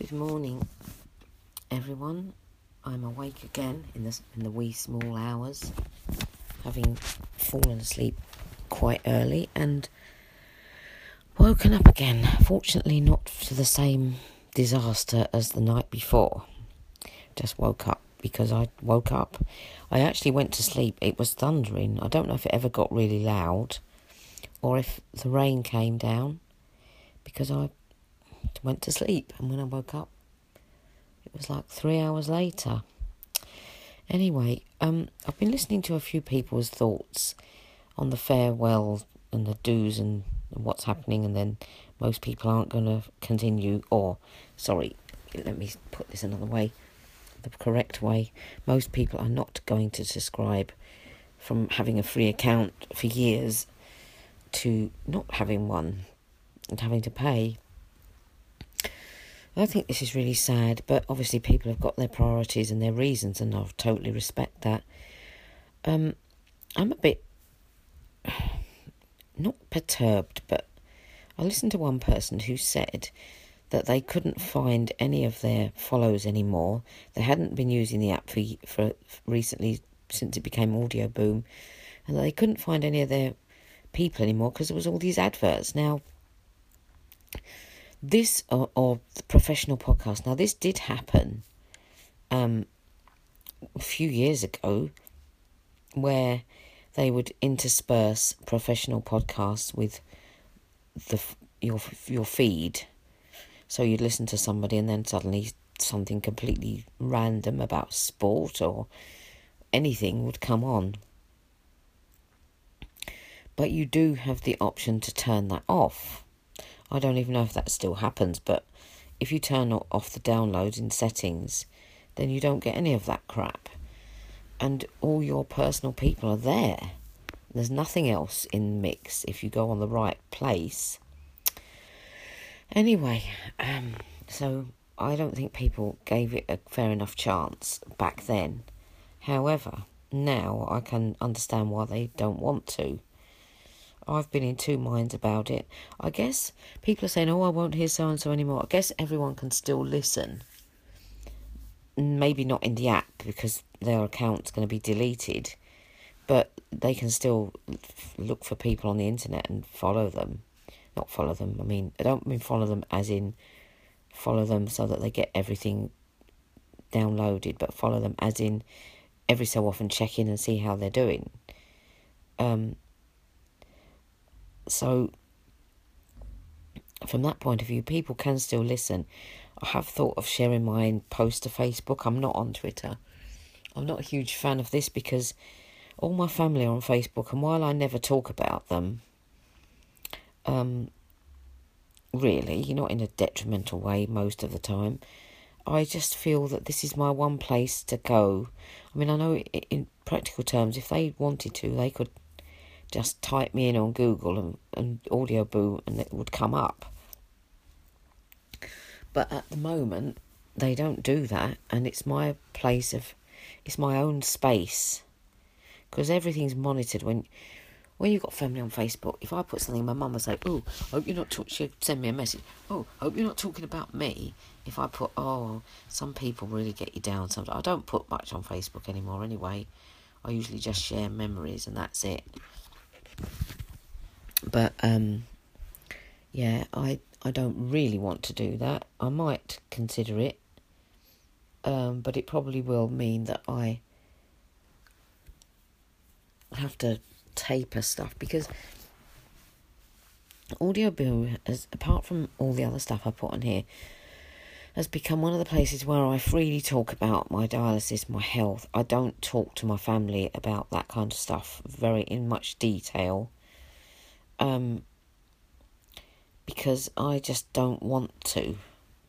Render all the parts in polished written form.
Good morning, everyone. I'm awake again in the wee small hours, having fallen asleep quite early and woken up again. Fortunately, not to the same disaster as the night before. Just woke up because I woke up. I actually went to sleep. It was thundering. I don't know if it ever got really loud or if the rain came down because I went to sleep, and when I woke up it was like 3 hours later. Anyway, I've been listening to a few people's thoughts on the farewell and the do's and what's happening, and then most people aren't going to continue, let me put this another way, the correct way. Most people are not going to subscribe from having a free account for years to not having one and having to pay. I think this is really sad, but obviously people have got their priorities and their reasons, and I totally respect that. I'm a bit, not perturbed, but I listened to one person who said that they couldn't find any of their follows anymore. They hadn't been using the app for recently, since it became Audio Boom, and they couldn't find any of their people anymore because there was all these adverts. Now, this or the professional podcast. Now, this did happen a few years ago, where they would intersperse professional podcasts with your feed. So you'd listen to somebody, and then suddenly something completely random about sport or anything would come on. But you do have the option to turn that off. I don't even know if that still happens, but if you turn off the downloads in settings, then you don't get any of that crap. And all your personal people are there. There's nothing else in the mix if you go on the right place. Anyway, so I don't think people gave it a fair enough chance back then. However, now I can understand why they don't want to. I've been in two minds about it. I guess people are saying, I won't hear so-and-so anymore. I guess everyone can still listen. Maybe not in the app because their account's going to be deleted. But they can still look for people on the internet and follow them. Not follow them. I don't mean follow them as in follow them so that they get everything downloaded, but follow them as in every so often check in and see how they're doing. So, from that point of view, people can still listen. I have thought of sharing my post to Facebook. I'm not on Twitter. I'm not a huge fan of this because all my family are on Facebook, and while I never talk about them, really, not in a detrimental way most of the time, I just feel that this is my one place to go. I know in practical terms, if they wanted to, they could just type me in on Google and Audio Boom and it would come up. But at the moment, they don't do that, and it's my own space. Because everything's monitored. When you've got family on Facebook, if I put something, my mum will say, hope you're not she'll send me a message. Hope you're not talking about me. If I put, some people really get you down sometimes. I don't put much on Facebook anymore anyway. I usually just share memories and that's it. But, I don't really want to do that. I might consider it, but it probably will mean that I have to taper stuff, because Audio Boom, apart from all the other stuff I put on here, has become one of the places where I freely talk about my dialysis, my health. I don't talk to my family about that kind of stuff in much detail, because I just don't want to.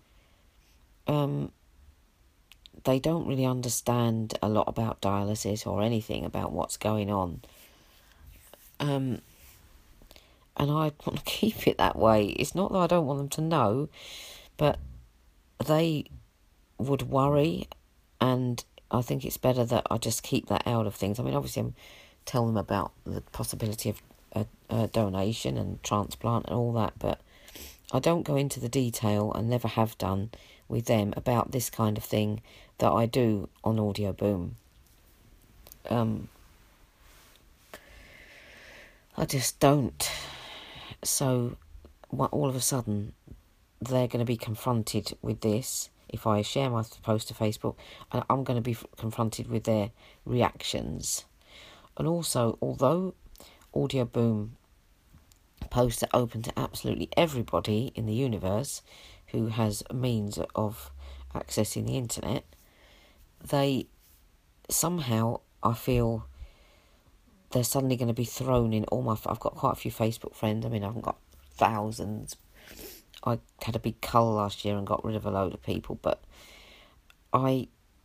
They don't really understand a lot about dialysis or anything about what's going on. And I want to keep it that way. It's not that I don't want them to know, but they would worry, and I think it's better that I just keep that out of things. Obviously I'm telling them about the possibility of a donation and transplant and all that, but I don't go into the detail, and never have done with them, about this kind of thing that I do on Audio Boom. I just don't. So all of a sudden they're going to be confronted with this. If I share my post to Facebook, and I'm going to be confronted with their reactions. And also, although Audio Boom posts are open to absolutely everybody in the universe who has a means of accessing the internet, they somehow, I feel, they're suddenly going to be thrown in all my... I've got quite a few Facebook friends. I mean, I haven't got thousands. I had a big cull last year and got rid of a load of people, but I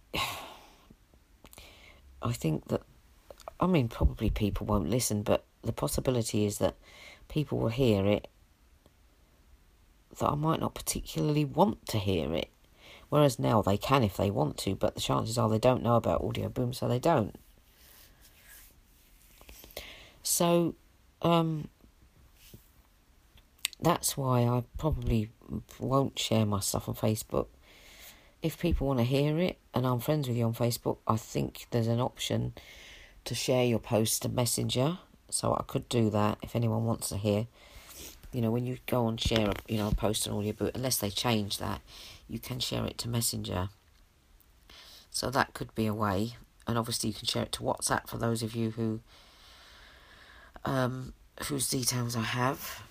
think that, I mean, probably people won't listen, but the possibility is that people will hear it that I might not particularly want to hear it. Whereas now they can if they want to, but the chances are they don't know about Audio Boom, so they don't. So, that's why I probably won't share my stuff on Facebook. If people want to hear it, and I'm friends with you on Facebook, I think there's an option to share your post to Messenger. So I could do that if anyone wants to hear. You know, when you go and share a post on Audio Boom, unless they change that, you can share it to Messenger. So that could be a way. And obviously you can share it to WhatsApp for those of you who whose details I have.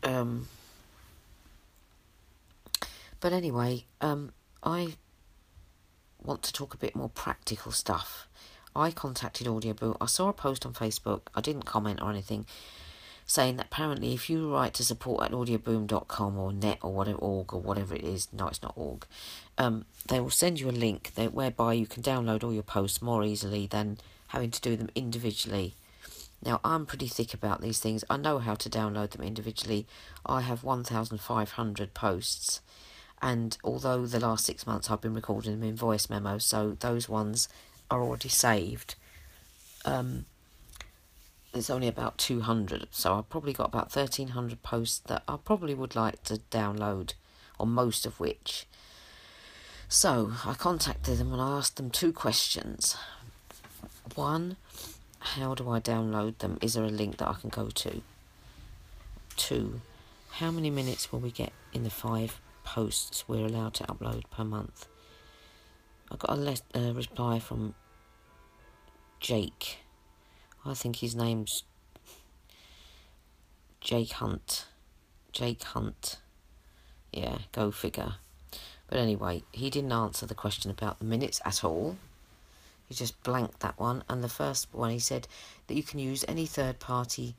But anyway, I want to talk a bit more practical stuff. I contacted Audio Boom. I saw a post on Facebook. I didn't comment or anything, saying that apparently if you write to support@audioboom.com or net or whatever, org or whatever it is, no, it's not org, they will send you a link whereby you can download all your posts more easily than having to do them individually. Now, I'm pretty thick about these things. I know how to download them individually. I have 1,500 posts, and although the last 6 months I've been recording them in voice memos, so those ones are already saved. There's only about 200, so I've probably got about 1,300 posts that I probably would like to download, or most of which. So I contacted them and I asked them 2 questions. 1, how do I download them? Is there a link that I can go to? 2, how many minutes will we get in the 5 posts we're allowed to upload per month? I got a reply from Jake. I think his name's Jake Hunt. Yeah, go figure. But anyway, he didn't answer the question about the minutes at all. He just blanked that one. And the first one, he said that you can use any third-party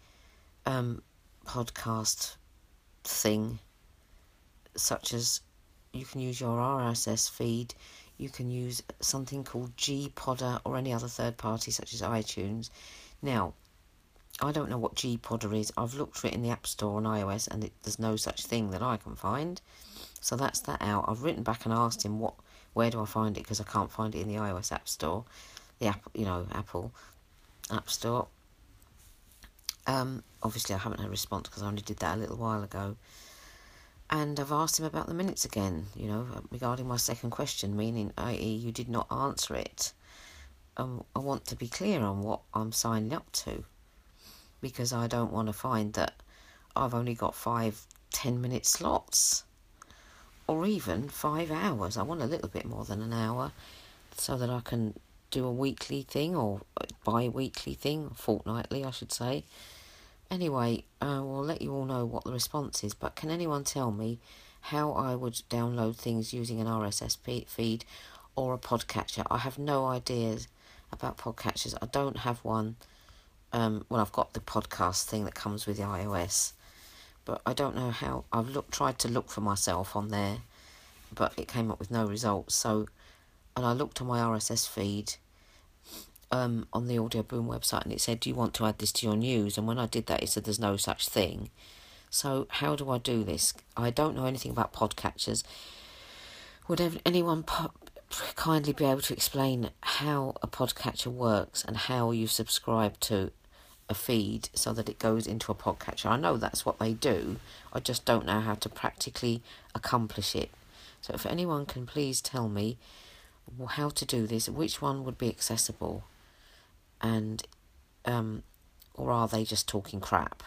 podcast thing, such as you can use your RSS feed, you can use something called G-Podder or any other third party such as iTunes. Now, I don't know what G-Podder is. I've looked for it in the App Store on iOS and there's no such thing that I can find. So that's that out. I've written back and asked him where do I find it, because I can't find it in the iOS App Store, the Apple App Store. Obviously I haven't had a response because I only did that a little while ago. And I've asked him about the minutes again, regarding my second question, meaning, i.e., you did not answer it. I want to be clear on what I'm signing up to, because I don't want to find that I've only got 5 10-minute slots, or even 5 hours. I want a little bit more than an hour, so that I can do a weekly thing, or a bi-weekly thing, fortnightly, I should say. Anyway, we'll let you all know what the response is, but can anyone tell me how I would download things using an RSS feed or a podcatcher? I have no ideas about podcatchers. I don't have one. I've got the podcast thing that comes with the iOS, but I don't know how. I've tried to look for myself on there, but it came up with no results. And I looked on my RSS feed on the Audio Boom website, and it said, do you want to add this to your news? And when I did that, it said there's no such thing. So how do I do this? I don't know anything about podcatchers. Would anyone kindly be able to explain how a podcatcher works and how you subscribe to a feed so that it goes into a podcatcher. I know that's what they do. I just don't know how to practically accomplish it. So if anyone can please tell me how to do this, which one would be accessible, and or are they just talking crap?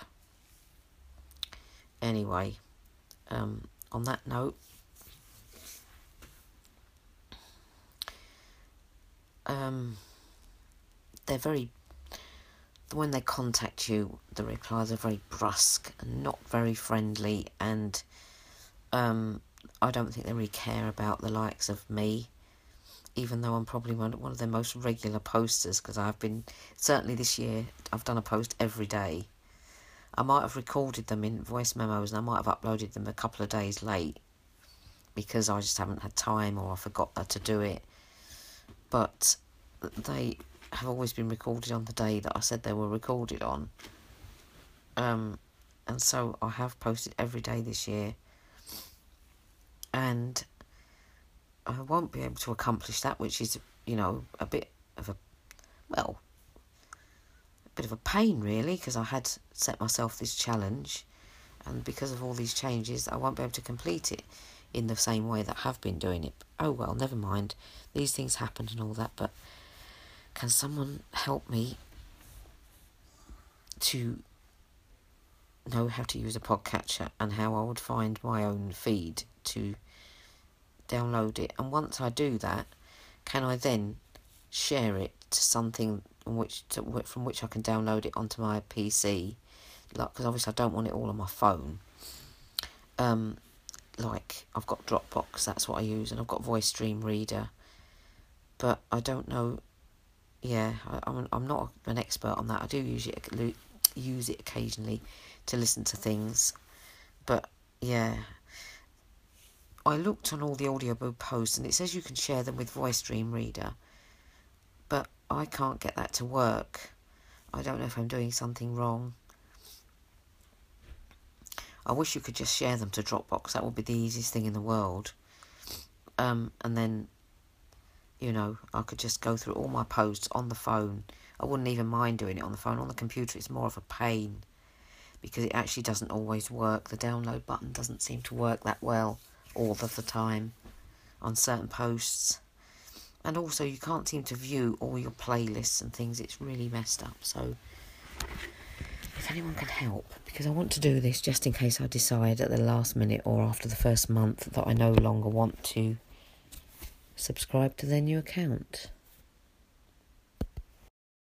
Anyway, on that note, they're very, when they contact you, the replies are very brusque and not very friendly, and I don't think they really care about the likes of me, even though I'm probably one of their most regular posters, because I've been, certainly this year, I've done a post every day. I might have recorded them in voice memos and I might have uploaded them a couple of days late because I just haven't had time or I forgot to do it. But they have always been recorded on the day that I said they were recorded on. And so I have posted every day this year. And I won't be able to accomplish that, which is, a bit of a pain, really, because I had set myself this challenge, and because of all these changes, I won't be able to complete it in the same way that I have been doing it. Oh well, never mind. These things happened and all that, but can someone help me to know how to use a podcatcher and how I would find my own feed to download it? And once I do that, can I then share it to something from which I can download it onto my PC? Because obviously I don't want it all on my phone. Like I've got Dropbox, that's what I use, and I've got Voice Stream Reader, but I don't know. Yeah, I'm not an expert on that. I do use it occasionally to listen to things, but yeah. I looked on all the audiobook posts and it says you can share them with Voice Stream Reader, but I can't get that to work. I don't know if I'm doing something wrong. I wish you could just share them to Dropbox. That would be the easiest thing in the world. And then, I could just go through all my posts on the phone. I wouldn't even mind doing it on the phone. On the computer, it's more of a pain because it actually doesn't always work. The download button doesn't seem to work that well all of the time on certain posts. And also, you can't seem to view all your playlists and things. It's really messed up. So if anyone can help, because I want to do this just in case I decide at the last minute or after the first month that I no longer want to subscribe to their new account.